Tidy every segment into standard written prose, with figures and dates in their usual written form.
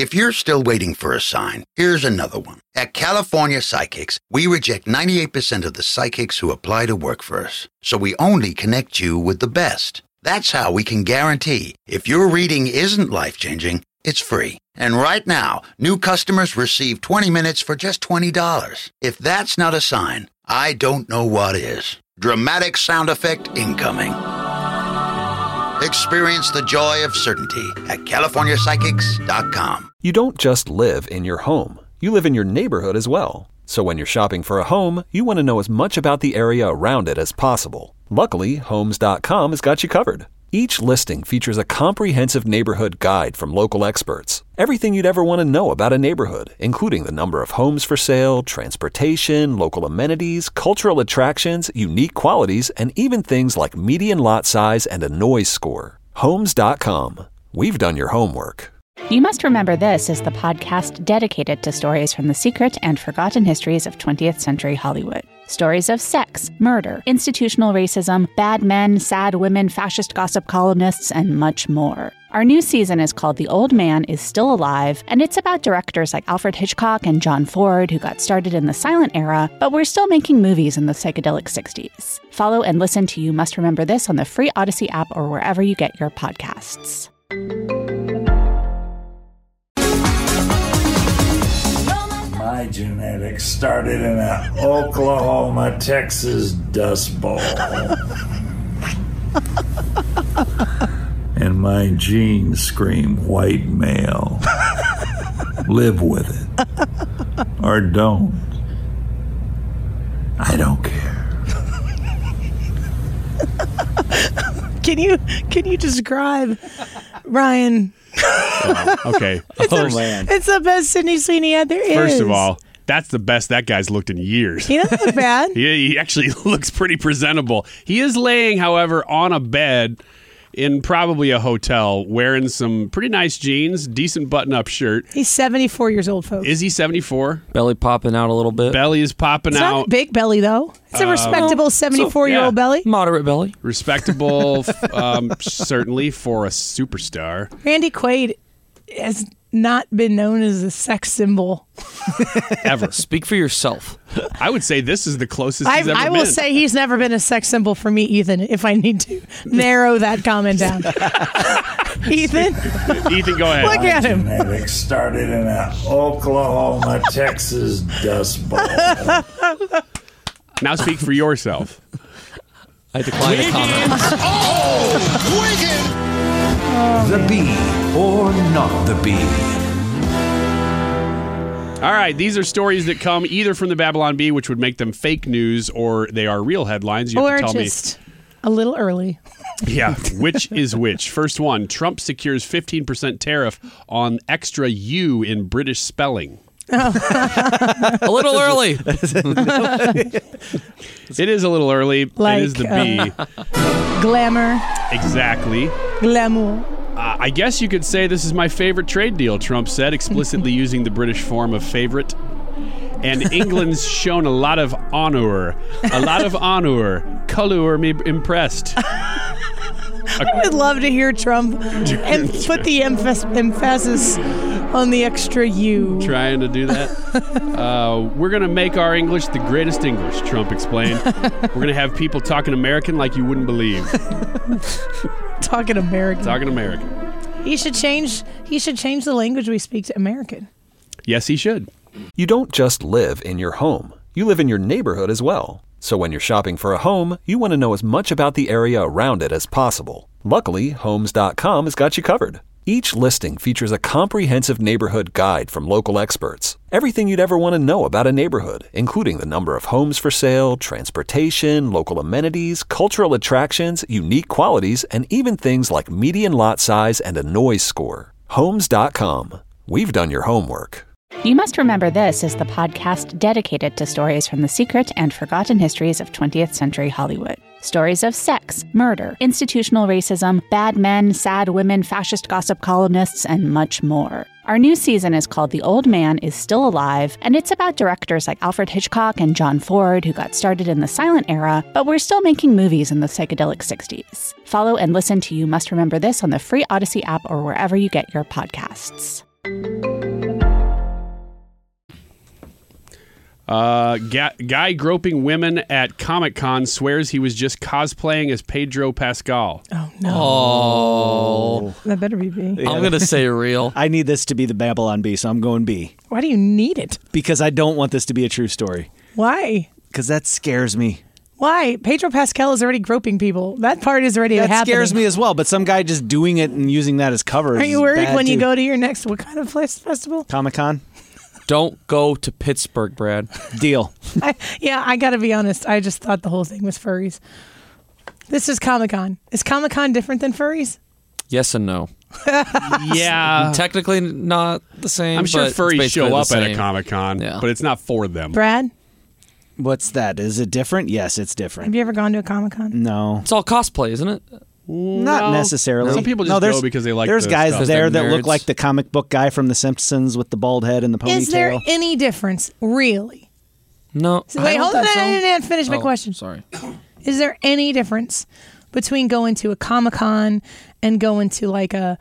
If you're still waiting for a sign, here's another one. At California Psychics, we reject 98% of the psychics who apply to work for us. So we only connect you with the best. That's how we can guarantee if your reading isn't life-changing, it's free. And right now, new customers receive 20 minutes for just $20. If that's not a sign, I don't know what is. Dramatic sound effect incoming. Experience the joy of certainty at CaliforniaPsychics.com. You don't just live in your home. You live in your neighborhood as well. So when you're shopping for a home, you want to know as much about the area around it as possible. Luckily, Homes.com has got you covered. Each listing features a comprehensive neighborhood guide from local experts. Everything you'd ever want to know about a neighborhood, including the number of homes for sale, transportation, local amenities, cultural attractions, unique qualities, and even things like median lot size and a noise score. Homes.com. We've done your homework. You Must Remember This is the podcast dedicated to stories from the secret and forgotten histories of 20th century Hollywood. Stories of sex, murder, institutional racism, bad men, sad women, fascist gossip columnists, and much more. Our new season is called The Old Man Is Still Alive, and it's about directors like Alfred Hitchcock and John Ford who got started in the silent era, but were still making movies in the psychedelic 60s. Follow and listen to You Must Remember This on the free Odyssey app or wherever you get your podcasts. My genetics started in an Oklahoma, Texas dust bowl. And my genes scream white male. Live with it. Or don't. I don't care. Can you describe Ryan? Oh, okay. Man. It's the best Sidney Sweeney ad there is. First of all, that's the best that guy's looked in years. He doesn't look bad. He actually looks pretty presentable. He is laying, however, on a bed in probably a hotel wearing some pretty nice jeans, decent button-up shirt. He's 74 years old, folks. Is he 74? Belly popping out a little bit. Belly is popping It's out. not a big belly, though. It's a respectable 74-year-old belly. Moderate belly. Respectable, certainly, for a superstar. Randy Quaid has not been known as a sex symbol. Ever. Speak for yourself. I would say this is the closest he's ever been. I will say he's never been a sex symbol for me, Ethan, if I need to narrow that comment down. Ethan? Ethan, go ahead. Look at him. My genetics started in an Oklahoma, Texas dust bowl. Now speak for yourself. I decline to comment. The bee or not the bee. All right, these are stories that come either from the Babylon Bee, which would make them fake news, or they are real headlines. You have to tell just a little early. Yeah, which is which. First one, Trump secures 15% tariff on extra U in British spelling. A little early. It is a little early. Like, it is the bee. Glamour. Exactly. Glamour. I guess you could say this is my favorite trade deal, Trump said, explicitly using the British form of favorite. And England's shown a lot of honor. Colour me impressed. I would love to hear Trump and put the emphasis on the extra U. Trying to do that. We're going to make our English the greatest English, Trump explained. We're going to have people talking American like you wouldn't believe. Talking American. Talking American. He should change the language we speak to American. Yes, he should. You don't just live in your home. You live in your neighborhood as well. So when you're shopping for a home, you want to know as much about the area around it as possible. Luckily, Homes.com has got you covered. Each listing features a comprehensive neighborhood guide from local experts. Everything you'd ever want to know about a neighborhood, including the number of homes for sale, transportation, local amenities, cultural attractions, unique qualities, and even things like median lot size and a noise score. Homes.com. We've done your homework. You Must Remember This is the podcast dedicated to stories from the secret and forgotten histories of 20th century Hollywood. Stories of sex, murder, institutional racism, bad men, sad women, fascist gossip columnists, and much more. Our new season is called The Old Man Is Still Alive, and it's about directors like Alfred Hitchcock and John Ford who got started in the silent era, but were still making movies in the psychedelic 60s. Follow and listen to You Must Remember This on the free Odyssey app or wherever you get your podcasts. Guy groping women at Comic-Con swears he was just cosplaying as Pedro Pascal. Oh, no. Oh. That better be B. I'm going to say real. I need this to be the Babylon Bee, so I'm going B. Why do you need it? Because I don't want this to be a true story. Why? Because that scares me. Why? Pedro Pascal is already groping people. That part is already happening. That scares me as well, but some guy just doing it and using that as cover Are is you worried bad when you too. go to your next, what kind of festival? Comic-Con? Don't go to Pittsburgh, Brad. Deal. I got to be honest. I just thought the whole thing was furries. This is Comic-Con. Is Comic-Con different than furries? Yes and no. Yeah. Technically not the same. I'm sure but it's furries basically show the up at a same. Comic-Con, Yeah. but it's not for them. Brad, What's that? Is it different? Yes, it's have different. you ever gone to a Comic-Con? No. It's all cosplay, isn't it? Not No. necessarily. Some people just no, there's- go because they like There's the guys stuff. there They're that look nerds. like the comic book guy from The Simpsons with the bald head and the ponytail. Is there any difference, really? No. So wait, hold on. think so. I didn't finish my Oh, question. Sorry. Is there any difference between going to a Comic-Con and going to like a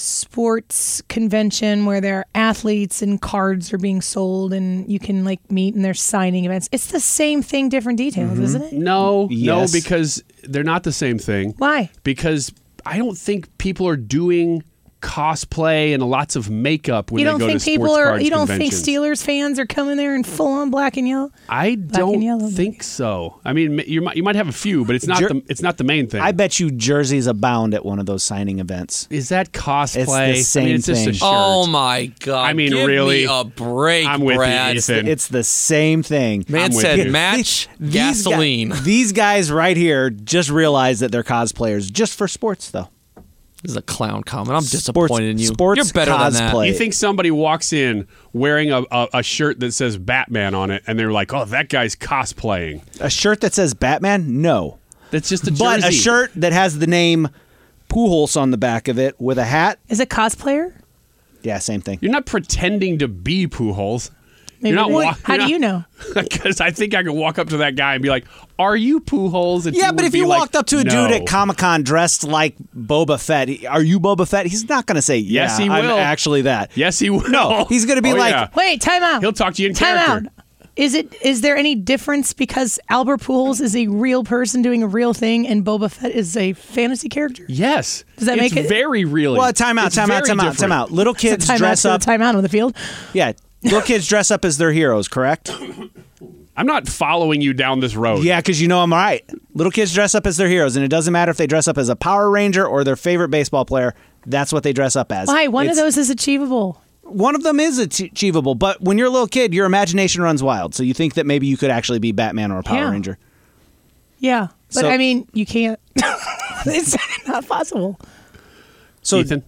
sports convention where there are athletes and cards are being sold and you can like meet and there's signing events? It's the same thing, different details, isn't it? No, Yes. no, because they're not the same thing. Why? Because I don't think people are doing cosplay and lots of makeup when You they don't go think to people sports are? cards You don't think conventions. Steelers fans are coming there in full on black and yellow? I and don't yellow, think so. I mean, you might have a few, but it's not the main thing. I bet you jerseys abound at one of those signing events. Is that cosplay? It's the I same mean, it's just a thing. shirt. Oh my God! I mean, Give really? me a break, I'm with you, Brad. Ethan. It's the same thing. Man I'm with said you. match These gasoline. These guys right here just realize that they're cosplayers just for sports, though. This is a clown comment. I'm disappointed in you. Sports You're better than that. cosplay. You think somebody walks in wearing a shirt that says Batman on it, and they're like, "Oh, that guy's cosplaying." A shirt that says Batman? No. That's just a jersey. But a shirt that has the name Pujols on the back of it with a hat? Is it cosplayer? Yeah, same thing. You're not pretending to be Pujols. Maybe You're not. they- How do you know? Because I think I could walk up to that guy and be like, "Are you Pujols?" And Yeah, he but would if be you like, walked up to a "No." dude at Comic-Con dressed like Boba Fett, are you Boba Fett? He's not going to say, yeah, Yes, he I'm will. actually that. Yes, he will. No, he's going to be Oh, like, yeah. Wait, time out. He'll talk to you in Time character. out. Is there any difference because Albert Pujols is a real person doing a real thing and Boba Fett is a fantasy character? Yes. Does that it's make it- very real? well, time out. Little kids dress up. Time out on the field. Yeah, little kids dress up as their heroes, correct? I'm not following you down this road. Yeah, because you know I'm right. Little kids dress up as their heroes, and it doesn't matter if they dress up as a Power Ranger or their favorite baseball player. That's what they dress up as. Why? One of It's- those is achievable. One of them is achievable, but when you're a little kid, your imagination runs wild. So you think that maybe you could actually be Batman or a Power Yeah. Ranger. Yeah. But So- I mean, you can't. It's not possible. So Ethan.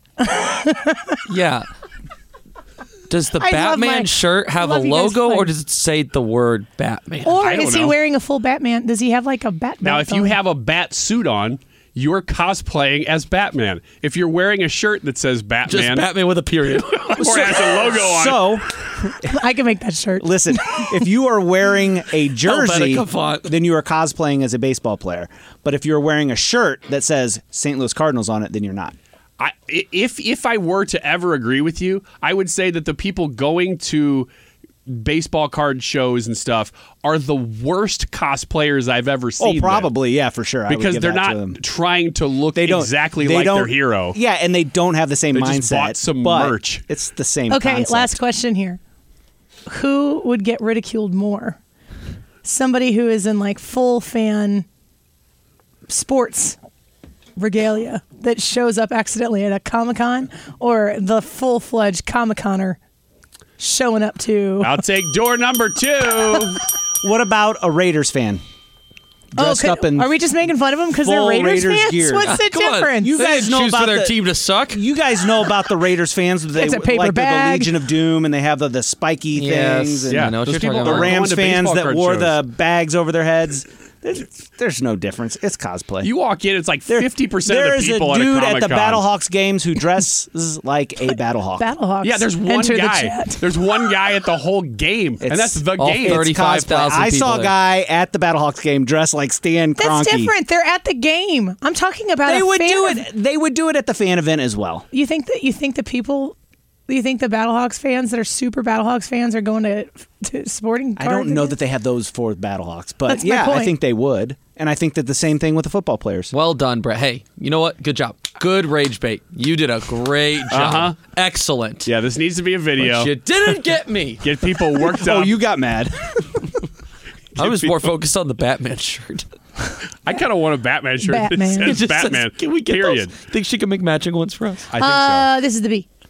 Yeah. Does the I love Batman my- shirt have a love you guys logo, or playing. does it say the word Batman? Or I don't is he know. wearing a full Batman? Does he have like a bat? Now, belt if you on? have a bat suit on, you're cosplaying as Batman. If you're wearing a shirt that says Just Batman Batman with a period. or has a logo on, So, I can make that shirt. listen, if you are wearing a jersey, Helvetica font. then you are cosplaying as a baseball player. But if you're wearing a shirt that says St. Louis Cardinals on it, then you're not. if I were to ever agree with you, I would say that the people going to baseball card shows and stuff are the worst cosplayers I've ever seen. Oh, probably, yeah, for sure. I would because give they're that to not them. trying to look They don't exactly they like don't- their hero. Yeah, and they don't have the same They mindset. just bought some but merch. It's the same. Okay, concept. last question here. Who would get ridiculed more? Somebody who is in like full fan sports regalia that shows up accidentally at a Comic-Con, or the full-fledged Comic-Conner showing up to... I'll take door number 2. What about a Raiders fan? Dressed up in are we just making fun of them because they're full Raiders fans? gear. What's the Come on. difference? You They guys didn't know choose about for their the- team to suck. You guys know about the Raiders fans. They It's a paper like bag. the Legion of Doom, and they have the spiky Yes. things. And Yeah, I know what those you're people talking the about. are Rams going to fans baseball that card wore shows. the bags over their heads. There's no difference. It's cosplay. You walk in, it's like 50% of There's the people a at a dude Comic-Con. at the Battlehawks games who dresses like a Battlehawk. Battlehawks. Yeah, there's one Enter the guy. chat. There's one guy at the whole game, and that's the all game. 30 35,000 I saw a people guy at the Battlehawks game dressed like Stan Kroenke. That's different. They're at the game. I'm talking about They a would fan do of- it. They would do it at the fan event as well. You think that people Do you think the Battlehawks fans that are super Battlehawks fans are going to sporting I cards don't know again? that they have those for Battlehawks, but That's my yeah, I point. think they would. And I think that the same thing with the football players. Well done, Brett. Hey, you know what? Good job. Good rage bait. You did a great job. Uh-huh. Excellent. Yeah, this needs to be a video. But you didn't get me. Get people worked up. Oh, you got mad. I was more focused on the Batman shirt. I kind of want a Batman shirt Batman. that It says Batman. Can we get period. those? Think she can make matching ones for us? I think so. This is the B.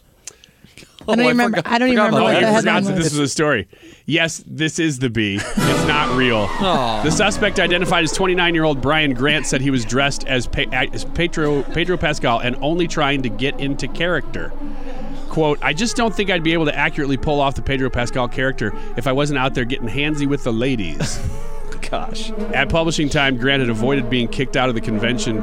I don't Oh, even remember. I don't even remember Oh, what you the forgot headline that was. this was a story. Yes, this is the B. It's not real. The suspect, identified as 29-year-old Brian Grant, said he was dressed as Pedro Pascal and only trying to get into character. Quote, I just don't think I'd be able to accurately pull off the Pedro Pascal character if I wasn't out there getting handsy with the ladies. Gosh. At publishing time, Grant had avoided being kicked out of the convention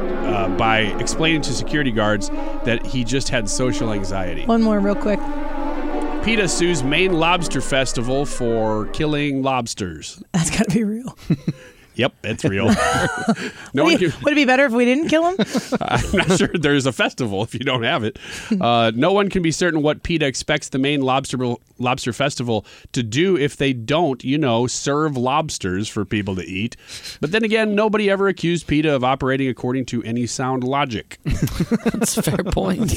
by explaining to security guards that he just had social anxiety. One more real quick. PETA sues Maine Lobster Festival for killing lobsters. That's got to be real. Yep, it's real. No one can, Would it be better if we didn't kill him? I'm not sure there's a festival if you don't have it. No one can be certain what PETA expects the Maine Lobster Festival to do if they don't, serve lobsters for people to eat. But then again, nobody ever accused PETA of operating according to any sound logic. That's a fair point.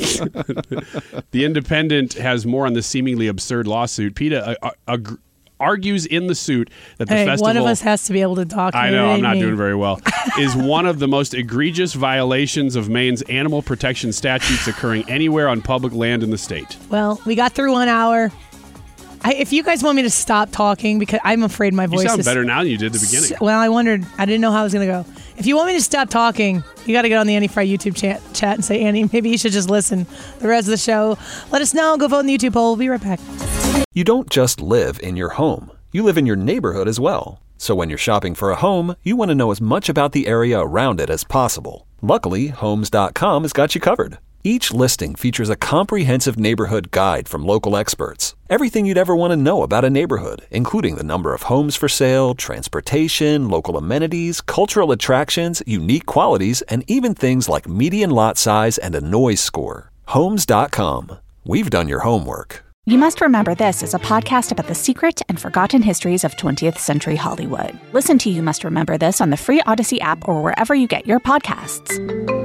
The Independent has more on the seemingly absurd lawsuit. PETA argues in the suit that the festival... one of us has to be able to talk. I know, I'm not doing very well. Is one of the most egregious violations of Maine's animal protection statutes occurring anywhere on public land in the state. Well, we got through 1 hour. If you guys want me to stop talking, because I'm afraid my voice You sound is... better now than you did at the beginning. Well, I wondered. I didn't know how it was going to go. If you want me to stop talking, you got to get on the Annie Fry YouTube chat and say, Annie, maybe you should just listen the rest of the show. Let us know. Go vote in the YouTube poll. We'll be right back. You don't just live in your home. You live in your neighborhood as well. So when you're shopping for a home, you want to know as much about the area around it as possible. Luckily, Homes.com has got you covered. Each listing features a comprehensive neighborhood guide from local experts. Everything you'd ever want to know about a neighborhood, including the number of homes for sale, transportation, local amenities, cultural attractions, unique qualities, and even things like median lot size and a noise score. Homes.com. We've done your homework. You Must Remember This is a podcast about the secret and forgotten histories of 20th century Hollywood. Listen to You Must Remember This on the free Odyssey app or wherever you get your podcasts.